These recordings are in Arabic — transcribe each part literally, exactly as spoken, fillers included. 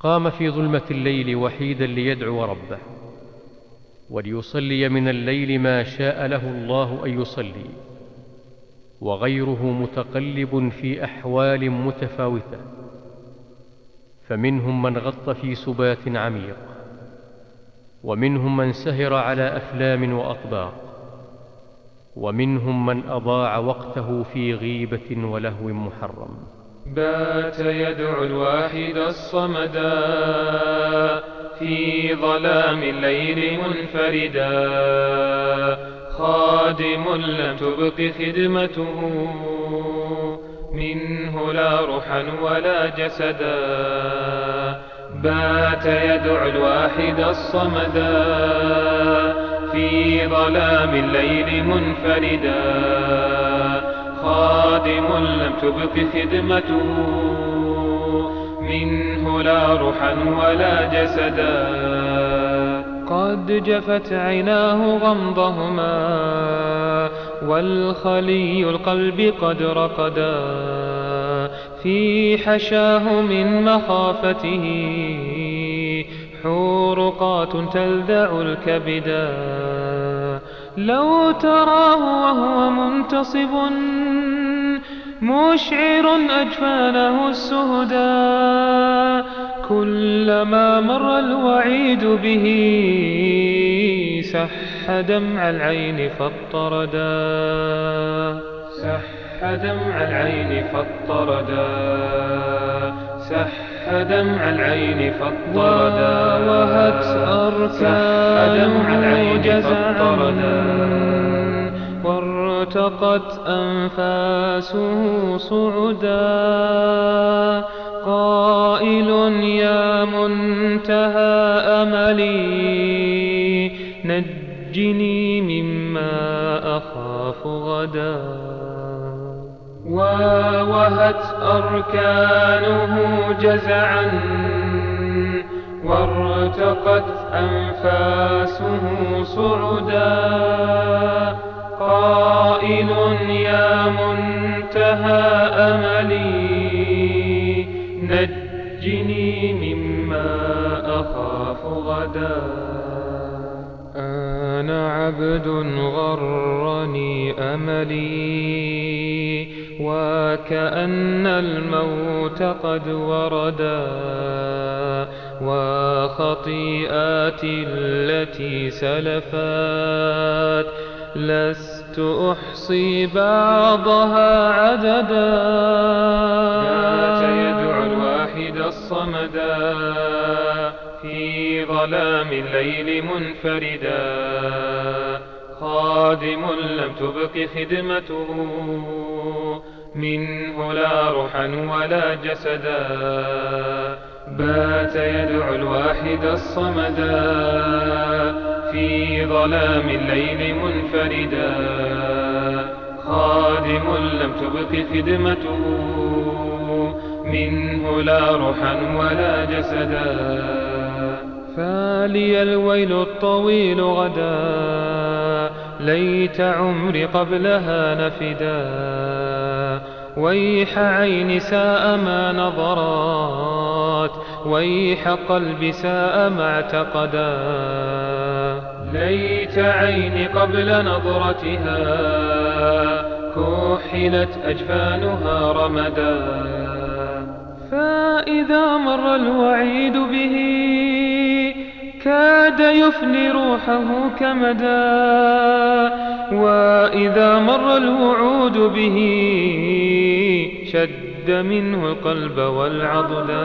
قام في ظلمة الليل وحيدا ليدعو ربه وليصلي من الليل ما شاء له الله أن يصلي، وغيره متقلب في أحوال متفاوتة، فمنهم من غط في سبات عميق، ومنهم من سهر على أفلام وأطباق، ومنهم من أضاع وقته في غيبة ولهو محرم. بات يدعو الواحد الصمدا في ظلام الليل منفردا، خادم لم تبق خدمته منه لا روحا ولا جسدا. بات يدعو الواحد الصمدا في ظلام الليل منفردا، خادم لم تبق خدمته منه لا روحا ولا جسدا. قد جفت عيناه غمضهما والخلي القلب قد رقدا، في حشاه من مخافته حورقات تلذع الكبدا. لو تراه وهو منتصب مشعر أجفانه السهدا، كلما مر الوعيد به سح دمع العين فاضطردا، سح دمع العين فاضطردا، سح دمع العين فاضطردا. وهت أركانه جزعا وارتقت أنفاسه صعدا، قائل يا منتهى أملي نجني مما أخاف غدا. ووهت أركانه جزعا وارتقت أنفاسه صعدا، قائل يا منتهى أملي نجني مما أخاف غدا. أنا عبد غرني أملي وكأن الموت قد وردا، وخطيئاتي التي سلفت لست أحصي بعضها عددا. بات يدعو الواحد الصمدا في ظلام الليل منفردا، خادم لم تبق خدمته منه لا روحا ولا جسدا. بات يدعو الواحد الصمدا في ظلام الليل منفردا، خادم لم تبق خدمته منه لا روحا ولا جسدا. فلي الويل الطويل غدا ليت عمري قبلها نفدا، ويح عين ساء ما نظرات ويح قلب ساء ما اعتقدا. ليت عيني قبل نظرتها كحلت أجفانها رمدا، فإذا مر الوعيد به كاد يفني روحه كمدا، وإذا مر الوعود به شد منه القلب والعضدا،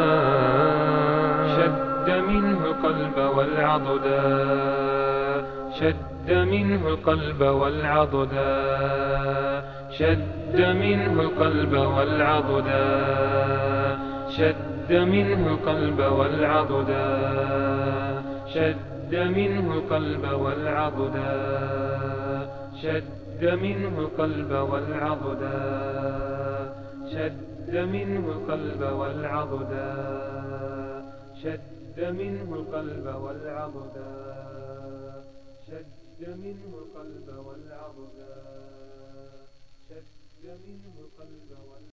شد منه القلب والعضدا، شد منه القلب والعضدا، شد منه القلب والعضدا، شد منه القلب والعضدا، شد منه القلب والعضدا، شد منه القلب والعضدا، شد منه القلب والعضدا، شد منه القلب والعضدا، شد منه القلب والعضدا، شد منه القلب والعضدا.